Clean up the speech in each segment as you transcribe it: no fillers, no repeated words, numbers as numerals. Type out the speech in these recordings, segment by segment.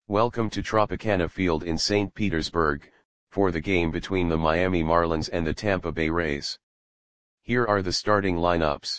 Welcome to Tropicana Field in St. Petersburg, for the game between the Miami Marlins and the Tampa Bay Rays. Here are the starting lineups.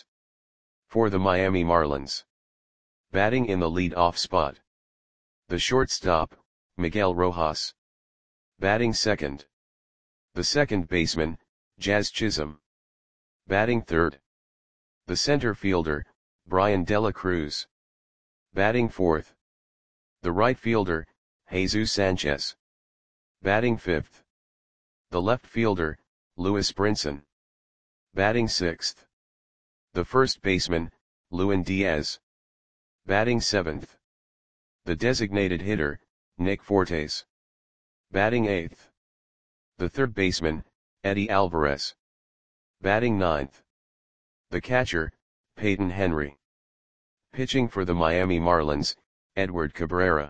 For the Miami Marlins. Batting in the lead-off spot. The shortstop, Miguel Rojas. Batting second. The second baseman, Jazz Chisholm. Batting third. The center fielder, Bryan De La Cruz. Batting fourth. The right fielder, Jesus Sanchez. Batting fifth. The left fielder, Lewis Brinson. Batting sixth. The first baseman, Lewin Diaz. Batting seventh. The designated hitter, Nick Fortes. Batting eighth. The third baseman, Eddie Alvarez. Batting ninth. The catcher, Peyton Henry. Pitching for the Miami Marlins, Edward Cabrera.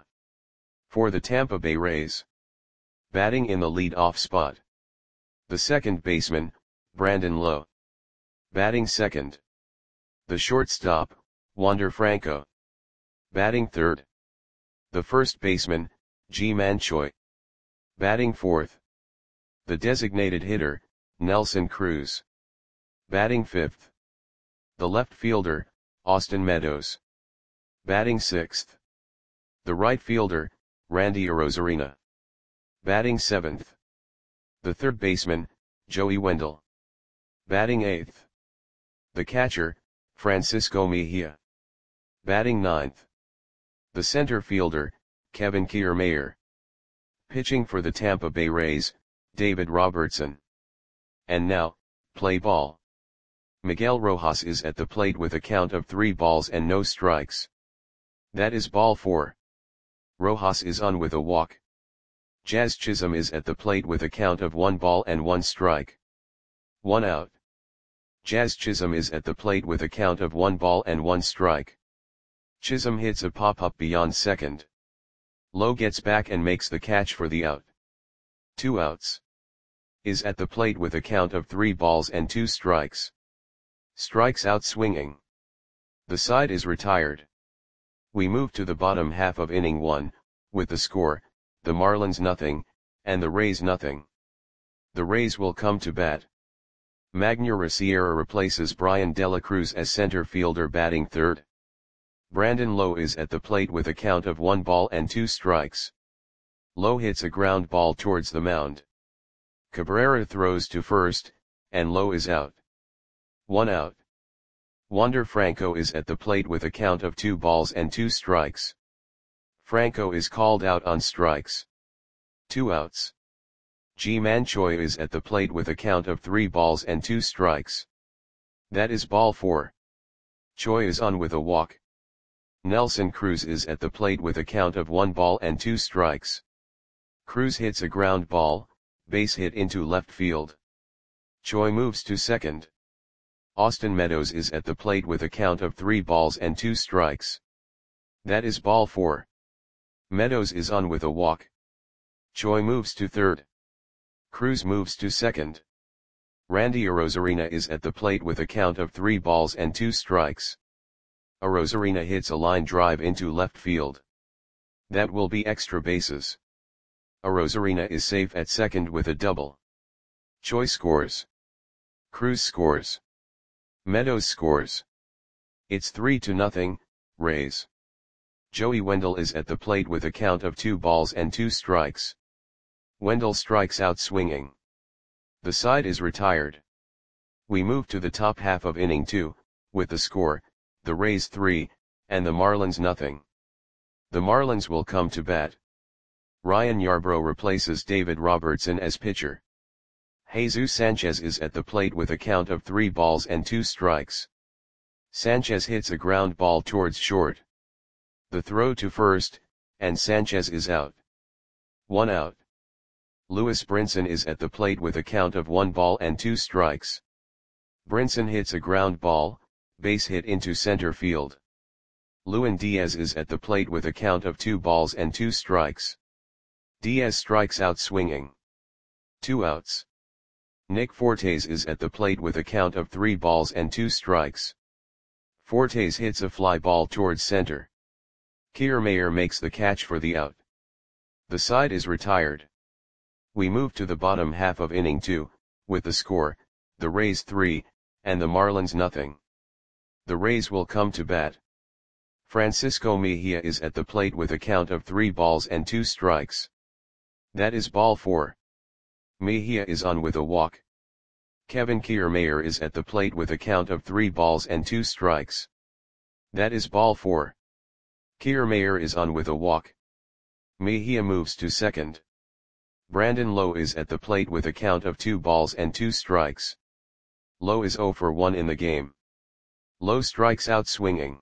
For the Tampa Bay Rays. Batting in the lead-off spot. The second baseman, Brandon Lowe. Batting second. The shortstop, Wander Franco. Batting third. The first baseman, Ji-Man Choi. Batting fourth. The designated hitter, Nelson Cruz. Batting fifth. The left fielder, Austin Meadows. Batting sixth. The right fielder, Randy Arozarena. Batting seventh. The third baseman, Joey Wendle. Batting eighth. The catcher, Francisco Mejia. Batting ninth. The center fielder, Kevin Kiermaier. Pitching for the Tampa Bay Rays, David Robertson. And now, play ball. Miguel Rojas is at the plate with a count of 3 balls and no strikes. That is ball 4. Rojas is on with a walk. Jazz Chisholm is at the plate with a count of 1 ball and 1 strike. 1 out. Jazz Chisholm is at the plate with a count of 1 ball and 1 strike. Chisholm hits a pop-up beyond second. Lowe gets back and makes the catch for the out. 2 outs. Is at the plate with a count of 3 balls and 2 strikes. Strikes out swinging. The side is retired. We move to the bottom half of inning 1, with the score, the Marlins nothing, and the Rays nothing. The Rays will come to bat. Magneuris Sierra replaces Bryan De La Cruz as center fielder batting third. Brandon Lowe is at the plate with a count of 1 ball and 2 strikes. Lowe hits a ground ball towards the mound. Cabrera throws to first, and Lowe is out. 1 out. Wander Franco is at the plate with a count of 2 balls and 2 strikes. Franco is called out on strikes. 2 outs. Ji-Man Choi is at the plate with a count of 3 balls and 2 strikes. That is ball 4. Choi is on with a walk. Nelson Cruz is at the plate with a count of 1 ball and 2 strikes. Cruz hits a ground ball, base hit into left field. Choi moves to second. Austin Meadows is at the plate with a count of 3 balls and 2 strikes. That is ball 4. Meadows is on with a walk. Choi moves to third. Cruz moves to second. Randy Arozarena is at the plate with a count of 3 balls and 2 strikes. Arozarena hits a line drive into left field. That will be extra bases. Arozarena is safe at second with a double. Choi scores. Cruz scores. Meadows scores. It's 3-0, Rays. Joey Wendle is at the plate with a count of 2 balls and 2 strikes. Wendle strikes out swinging. The side is retired. We move to the top half of inning 2, with the score, the Rays 3, and the Marlins nothing. The Marlins will come to bat. Ryan Yarbrough replaces David Robertson as pitcher. Jesus Sanchez is at the plate with a count of 3 balls and 2 strikes. Sanchez hits a ground ball towards short. The throw to first, and Sanchez is out. 1 out. Lewis Brinson is at the plate with a count of 1 ball and 2 strikes. Brinson hits a ground ball, base hit into center field. Lewin Diaz is at the plate with a count of 2 balls and 2 strikes. Diaz strikes out swinging. 2 outs. Nick Fortes is at the plate with a count of 3 balls and 2 strikes. Fortes hits a fly ball towards center. Kiermaier makes the catch for the out. The side is retired. We move to the bottom half of inning 2, with the score, the Rays 3, and the Marlins nothing. The Rays will come to bat. Francisco Mejia is at the plate with a count of 3 balls and 2 strikes. That is ball 4. Mejia is on with a walk. Kevin Kiermaier is at the plate with a count of 3 balls and 2 strikes. That is ball 4. Kiermaier is on with a walk. Mejia moves to second. Brandon Lowe is at the plate with a count of 2 balls and 2 strikes. Lowe is 0 for 1 in the game. Lowe strikes out swinging.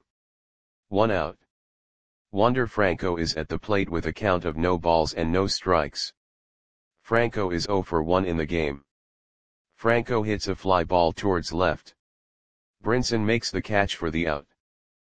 1 out. Wander Franco is at the plate with a count of no balls and no strikes. Franco is 0 for 1 in the game. Franco hits a fly ball towards left. Brinson makes the catch for the out.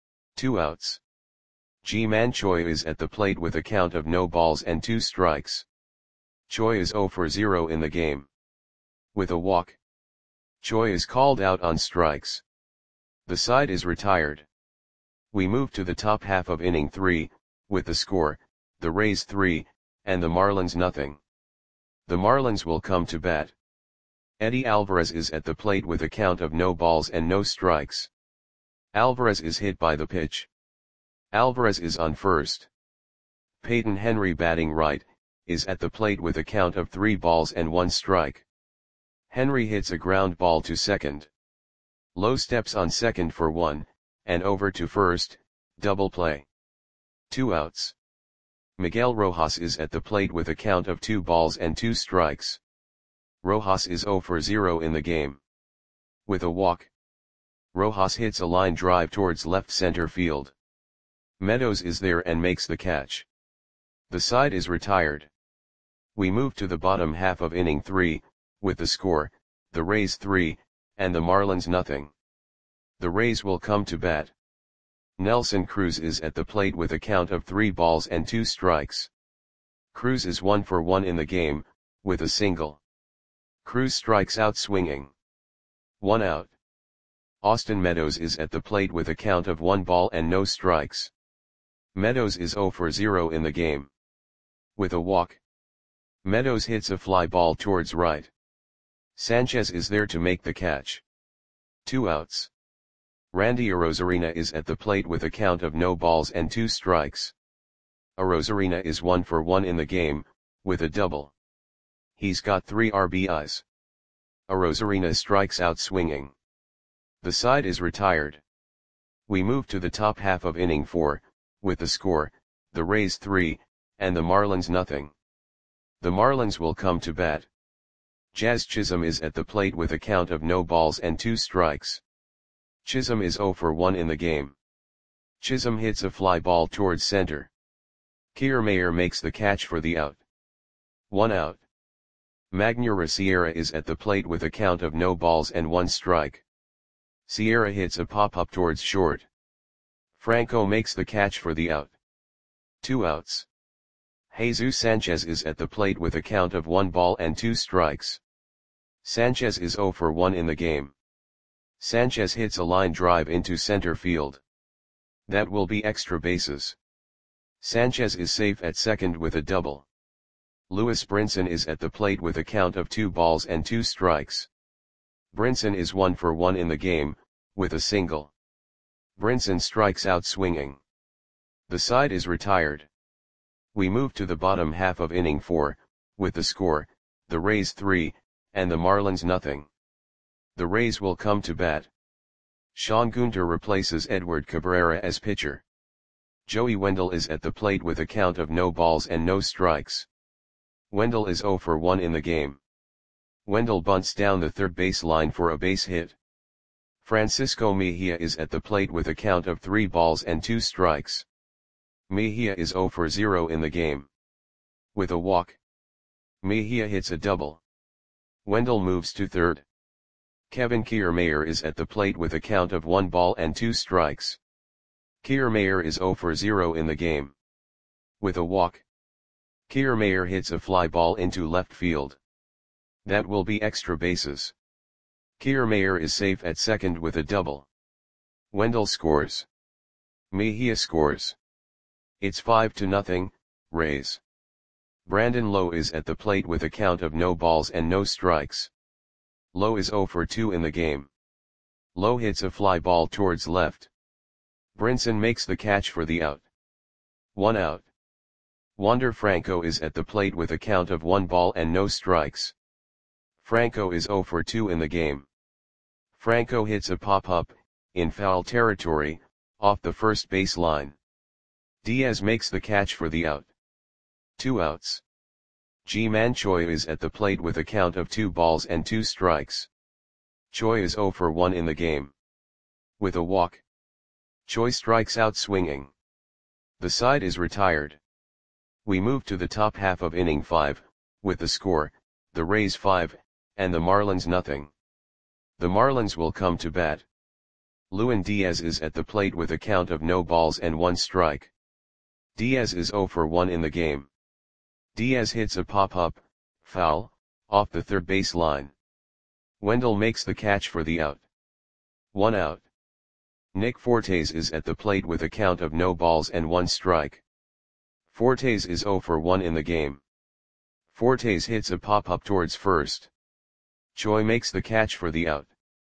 2 outs. Ji-Man Choi is at the plate with a count of no balls and 2 strikes. Choi is 0 for 0 in the game. With a walk. Choi is called out on strikes. The side is retired. We move to the top half of inning 3, with the score, the Rays 3, and the Marlins nothing. The Marlins will come to bat. Eddie Alvarez is at the plate with a count of no balls and no strikes. Alvarez is hit by the pitch. Alvarez is on first. Peyton Henry, batting right, is at the plate with a count of 3 balls and 1 strike. Henry hits a ground ball to second. Lowe steps on second for 1, and over to first, double play. 2 outs. Miguel Rojas is at the plate with a count of 2 balls and 2 strikes. Rojas is 0 for 0 in the game. With a walk. Rojas hits a line drive towards left center field. Meadows is there and makes the catch. The side is retired. We move to the bottom half of inning 3, with the score, the Rays 3, and the Marlins nothing. The Rays will come to bat. Nelson Cruz is at the plate with a count of 3 balls and 2 strikes. Cruz is 1 for 1 in the game, with a single. Cruz strikes out swinging. 1 out. Austin Meadows is at the plate with a count of 1 ball and no strikes. Meadows is 0 for 0 in the game. With a walk. Meadows hits a fly ball towards right. Sanchez is there to make the catch. 2 outs. Randy Arozarena is at the plate with a count of no balls and 2 strikes. Arozarena is 1 for 1 in the game, with a double. He's got 3 RBIs. Arozarena strikes out swinging. The side is retired. We move to the top half of inning 4, with the score, the Rays 3, and the Marlins nothing. The Marlins will come to bat. Jazz Chisholm is at the plate with a count of no balls and 2 strikes. Chisholm is 0 for 1 in the game. Chisholm hits a fly ball towards center. Kiermaier makes the catch for the out. 1 out. Magneuris Sierra is at the plate with a count of no balls and 1 strike. Sierra hits a pop-up towards short. Franco makes the catch for the out. 2 outs. Jesus Sanchez is at the plate with a count of 1 ball and 2 strikes. Sanchez is 0 for 1 in the game. Sanchez hits a line drive into center field. That will be extra bases. Sanchez is safe at second with a double. Lewis Brinson is at the plate with a count of 2 balls and 2 strikes. Brinson is 1 for 1 in the game, with a single. Brinson strikes out swinging. The side is retired. We move to the bottom half of inning 4, with the score, the Rays 3, and the Marlins nothing. The Rays will come to bat. Sean Gunter replaces Edward Cabrera as pitcher. Joey Wendell is at the plate with a count of no balls and no strikes. Wendell is 0 for 1 in the game. Wendell bunts down the third base line for a base hit. Francisco Mejia is at the plate with a count of 3 balls and 2 strikes. Mejia is 0 for 0 in the game. With a walk. Mejia hits a double. Wendell moves to third. Kevin Kiermaier is at the plate with a count of 1 ball and 2 strikes. Kiermaier is 0 for 0 in the game. With a walk. Kiermaier hits a fly ball into left field. That will be extra bases. Kiermaier is safe at second with a double. Wendell scores. Mejia scores. It's 5-0, Rays. Brandon Lowe is at the plate with a count of no balls and no strikes. Lowe is 0 for 2 in the game. Lowe hits a fly ball towards left. Brinson makes the catch for the out. 1 out. Wander Franco is at the plate with a count of 1 ball and no strikes. Franco is 0 for 2 in the game. Franco hits a pop-up, in foul territory, off the first base line. Diaz makes the catch for the out. 2 outs. Ji-Man Choi is at the plate with a count of 2 balls and 2 strikes. Choi is 0 for 1 in the game. With a walk, Choi strikes out swinging. The side is retired. We move to the top half of inning 5, with the score, the Rays 5, and the Marlins nothing. The Marlins will come to bat. Lewin Diaz is at the plate with a count of no balls and 1 strike. Diaz is 0 for 1 in the game. Diaz hits a pop-up, foul, off the third base line. Wendell makes the catch for the out. 1 out. Nick Fortes is at the plate with a count of no balls and 1 strike. Fortes is 0 for 1 in the game. Fortes hits a pop-up towards first. Choi makes the catch for the out.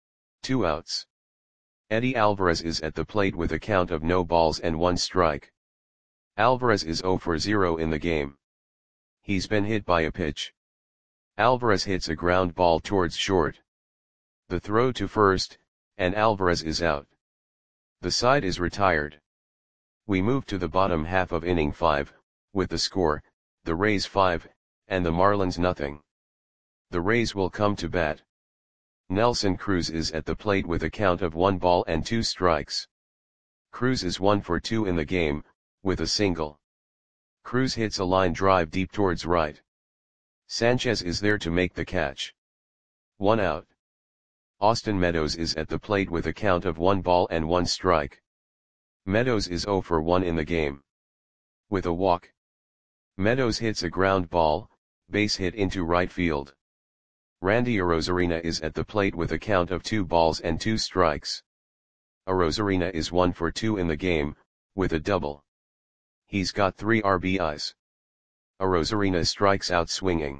2 outs. Eddie Alvarez is at the plate with a count of no balls and 1 strike. Alvarez is 0 for 0 in the game. He's been hit by a pitch. Alvarez hits a ground ball towards short. The throw to first, and Alvarez is out. The side is retired. We move to the bottom half of inning 5, with the score, the Rays 5, and the Marlins nothing. The Rays will come to bat. Nelson Cruz is at the plate with a count of 1 ball and 2 strikes. Cruz is 1 for 2 in the game, with a single. Cruz hits a line drive deep towards right. Sanchez is there to make the catch. 1 out. Austin Meadows is at the plate with a count of 1 ball and 1 strike. Meadows is 0 for 1 in the game. With a walk, Meadows hits a ground ball, base hit into right field. Randy Arozarena is at the plate with a count of 2 balls and 2 strikes. Arozarena is 1 for 2 in the game, with a double. He's got 3 RBIs. Arozarena strikes out swinging.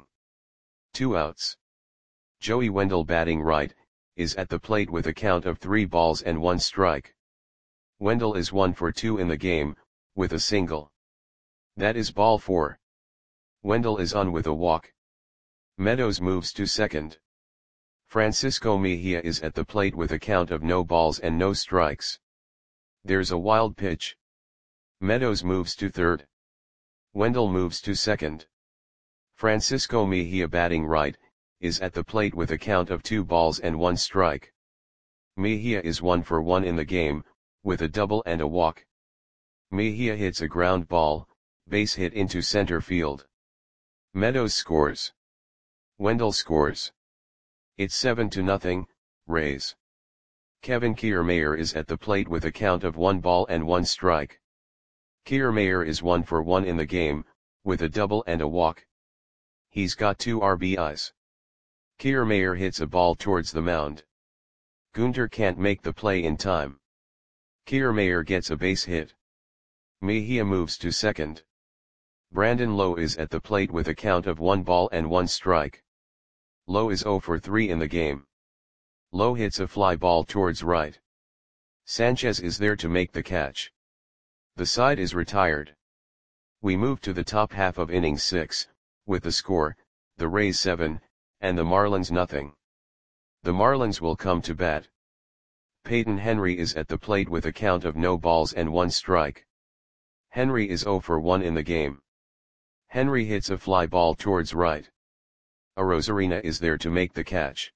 2 outs. Joey Wendell batting right, is at the plate with a count of 3 balls and 1 strike. Wendell is 1 for 2 in the game, with a single. That is ball 4. Wendell is on with a walk. Meadows moves to second. Francisco Mejia is at the plate with a count of no balls and no strikes. There's a wild pitch. Meadows moves to third. Wendell moves to second. Francisco Mejia batting right, is at the plate with a count of 2 balls and 1 strike. Mejia is 1 for 1 in the game, with a double and a walk. Mejia hits a ground ball, base hit into center field. Meadows scores. Wendell scores. It's 7-0, Rays. Kevin Kiermaier is at the plate with a count of 1 ball and 1 strike. Kiermaier is 1 for 1 in the game, with a double and a walk. He's got 2 RBIs. Kiermaier hits a ball towards the mound. Gunter can't make the play in time. Kiermaier gets a base hit. Mejia moves to second. Brandon Lowe is at the plate with a count of 1 ball and 1 strike. Lowe is 0 for 3 in the game. Lowe hits a fly ball towards right. Sanchez is there to make the catch. The side is retired. We move to the top half of inning 6, with the score, the Rays 7, and the Marlins nothing. The Marlins will come to bat. Peyton Henry is at the plate with a count of no balls and 1 strike. Henry is 0 for 1 in the game. Henry hits a fly ball towards right. Arozarena is there to make the catch.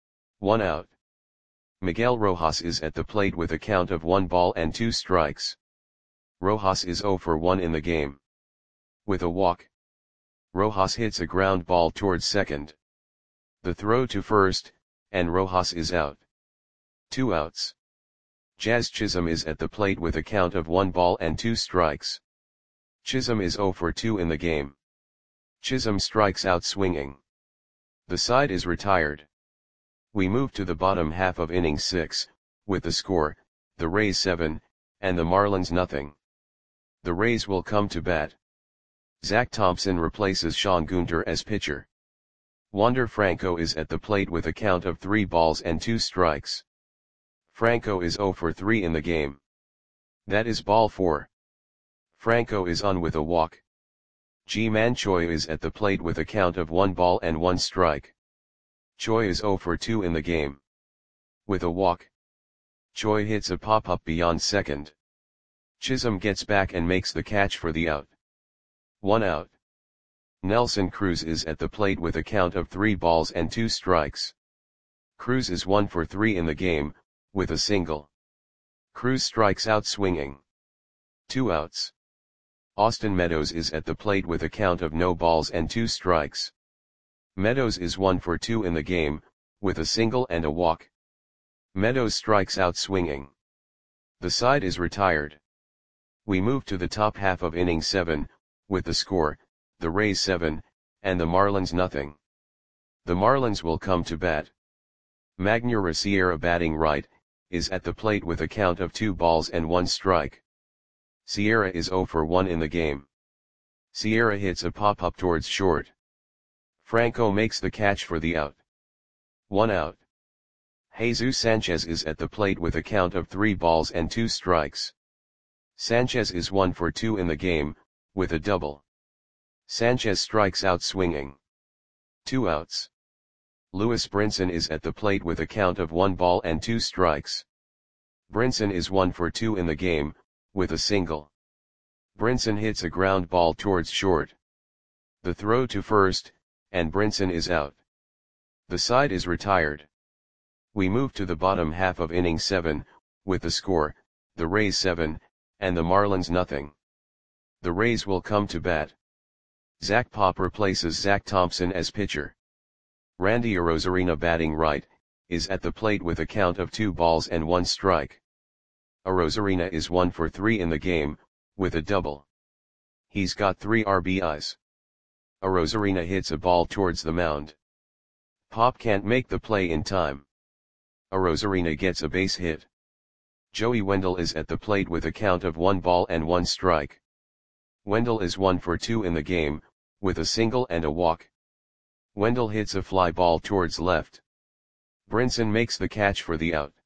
1 out. Miguel Rojas is at the plate with a count of 1 ball and 2 strikes. Rojas is 0 for 1 in the game. With a walk, Rojas hits a ground ball towards second. The throw to first, and Rojas is out. 2 outs. Jazz Chisholm is at the plate with a count of 1 ball and 2 strikes. Chisholm is 0 for 2 in the game. Chisholm strikes out swinging. The side is retired. We move to the bottom half of inning 6, with the score, the Rays 7, and the Marlins nothing. The Rays will come to bat. Zach Thompson replaces Sean Gunter as pitcher. Wander Franco is at the plate with a count of 3 balls and 2 strikes. Franco is 0 for 3 in the game. That is ball 4. Franco is on with a walk. Ji-Man Choi is at the plate with a count of 1 ball and 1 strike. Choi is 0 for 2 in the game. With a walk, Choi hits a pop-up beyond second. Chisholm gets back and makes the catch for the out. 1 out. Nelson Cruz is at the plate with a count of 3 balls and 2 strikes. Cruz is 1 for 3 in the game, with a single. Cruz strikes out swinging. 2 outs. Austin Meadows is at the plate with a count of no balls and 2 strikes. Meadows is 1 for 2 in the game, with a single and a walk. Meadows strikes out swinging. The side is retired. We move to the top half of inning 7, with the score, the Rays 7, and the Marlins nothing. The Marlins will come to bat. Magneuris Sierra batting right, is at the plate with a count of 2 balls and 1 strike. Sierra is 0 for 1 in the game. Sierra hits a pop-up towards short. Franco makes the catch for the out. 1 out. Jesus Sanchez is at the plate with a count of 3 balls and 2 strikes. Sanchez is 1 for 2 in the game, with a double. Sanchez strikes out swinging. 2 outs. Lewis Brinson is at the plate with a count of 1 ball and 2 strikes. Brinson is 1 for 2 in the game, with a single. Brinson hits a ground ball towards short. The throw to first, and Brinson is out. The side is retired. We move to the bottom half of inning 7, with the score, the Rays 7, and the Marlins nothing. The Rays will come to bat. Zach Pop replaces Zach Thompson as pitcher. Randy Arozarena batting right, is at the plate with a count of 2 balls and 1 strike. Arozarena is 1 for 3 in the game, with a double. He's got 3 RBIs. Arozarena hits a ball towards the mound. Pop can't make the play in time. Arozarena gets a base hit. Joey Wendell is at the plate with a count of 1 ball and 1 strike. Wendell is 1 for 2 in the game, with a single and a walk. Wendell hits a fly ball towards left. Brinson makes the catch for the out.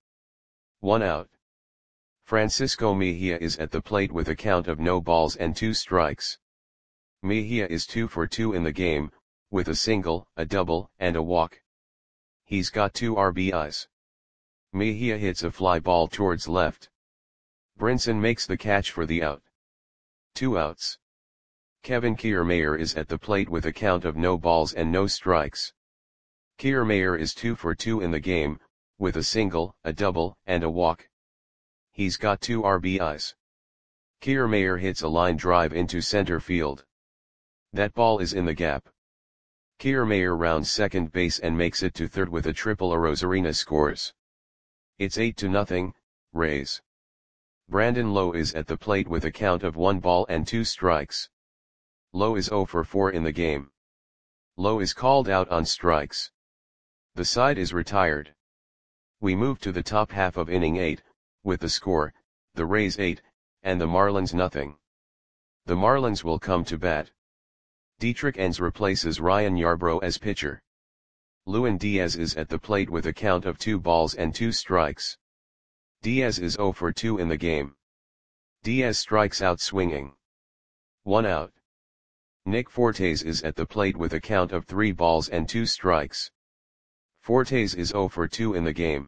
1 out. Francisco Mejia is at the plate with a count of no balls and 2 strikes. Mejia is 2 for 2 in the game, with a single, a double, and a walk. He's got 2 RBIs. Mejia hits a fly ball towards left. Brinson makes the catch for the out. 2 outs. Kevin Kiermaier is at the plate with a count of no balls and no strikes. Kiermaier is 2 for 2 in the game, with a single, a double, and a walk. He's got 2 RBIs. Kiermaier hits a line drive into center field. That ball is in the gap. Kiermaier rounds second base and makes it to third with a triple. Arozarena scores. It's 8-0, Rays. Brandon Lowe is at the plate with a count of 1 ball and 2 strikes. Lowe is 0 for 4 in the game. Lowe is called out on strikes. The side is retired. We move to the top half of inning 8, with the score, the Rays 8, and the Marlins nothing. The Marlins will come to bat. Dietrich Enns replaces Ryan Yarbrough as pitcher. Lewin Diaz is at the plate with a count of 2 balls and 2 strikes. Diaz is 0 for 2 in the game. Diaz strikes out swinging. 1 out. Nick Fortes is at the plate with a count of 3 balls and 2 strikes. Fortes is 0 for 2 in the game.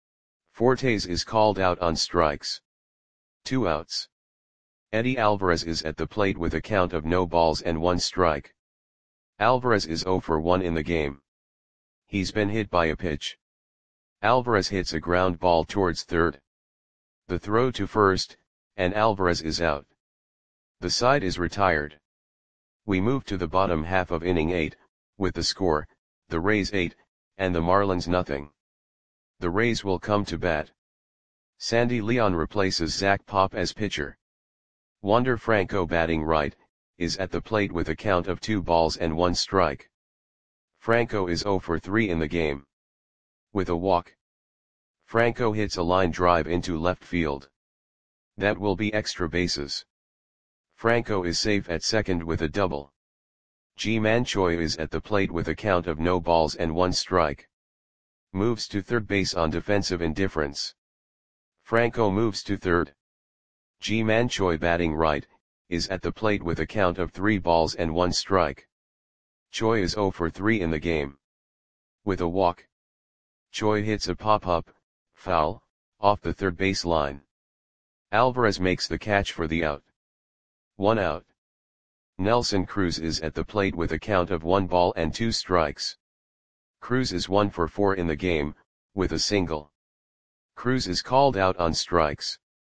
Fortes is called out on strikes. 2 outs. Eddie Alvarez is at the plate with a count of no balls and 1 strike. Alvarez is 0 for 1 in the game. He's been hit by a pitch. Alvarez hits a ground ball towards third. The throw to first, and Alvarez is out. The side is retired. We move to the bottom half of inning 8, with the score, the Rays 8, and the Marlins nothing. The Rays will come to bat. Sandy Leon replaces Zach Pop as pitcher. Wander Franco batting right, is at the plate with a count of 2 balls and 1 strike. Franco is 0 for 3 in the game. With a walk. Franco hits a line drive into left field. That will be extra bases. Franco is safe at second with a double. Ji-Man Choi is at the plate with a count of no balls and 1 strike. Moves to third base on defensive indifference. Franco moves to third. Ji-Man Choi batting right, is at the plate with a count of 3 balls and 1 strike. Choi is 0 for 3 in the game. With a walk, Choi hits a pop-up, foul, off the third base line. Alvarez makes the catch for the out. 1 out. Nelson Cruz is at the plate with a count of 1 ball and 2 strikes. Cruz is 1 for 4 in the game, with a single. Cruz is called out on strikes.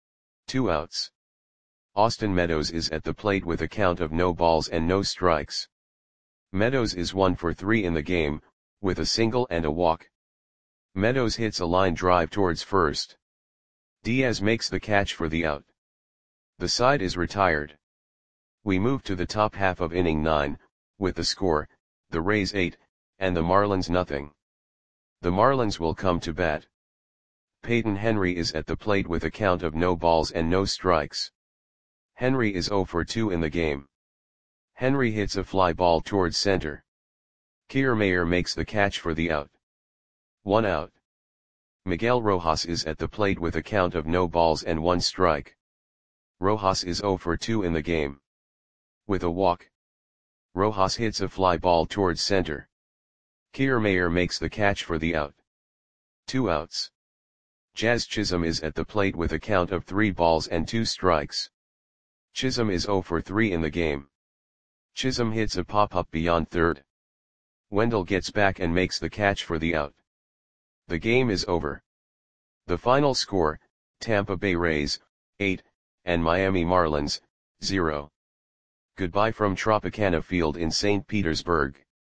2 outs. Austin Meadows is at the plate with a count of no balls and no strikes. Meadows is 1 for 3 in the game, with a single and a walk. Meadows hits a line drive towards first. Diaz makes the catch for the out. The side is retired. We move to the top half of inning 9, with the score, the Rays 8, and the Marlins nothing. The Marlins will come to bat. Peyton Henry is at the plate with a count of no balls and no strikes. Henry is 0 for 2 in the game. Henry hits a fly ball towards center. Kiermaier makes the catch for the out. 1 out. Miguel Rojas is at the plate with a count of no balls and 1 strike. Rojas is 0 for 2 in the game. With a walk, Rojas hits a fly ball towards center. Kiermaier makes the catch for the out. 2 outs. Jazz Chisholm is at the plate with a count of 3 balls and 2 strikes. Chisholm is 0 for 3 in the game. Chisholm hits a pop-up beyond third. Wendell gets back and makes the catch for the out. The game is over. The final score, Tampa Bay Rays, 8, and Miami Marlins, 0. Goodbye from Tropicana Field in St. Petersburg.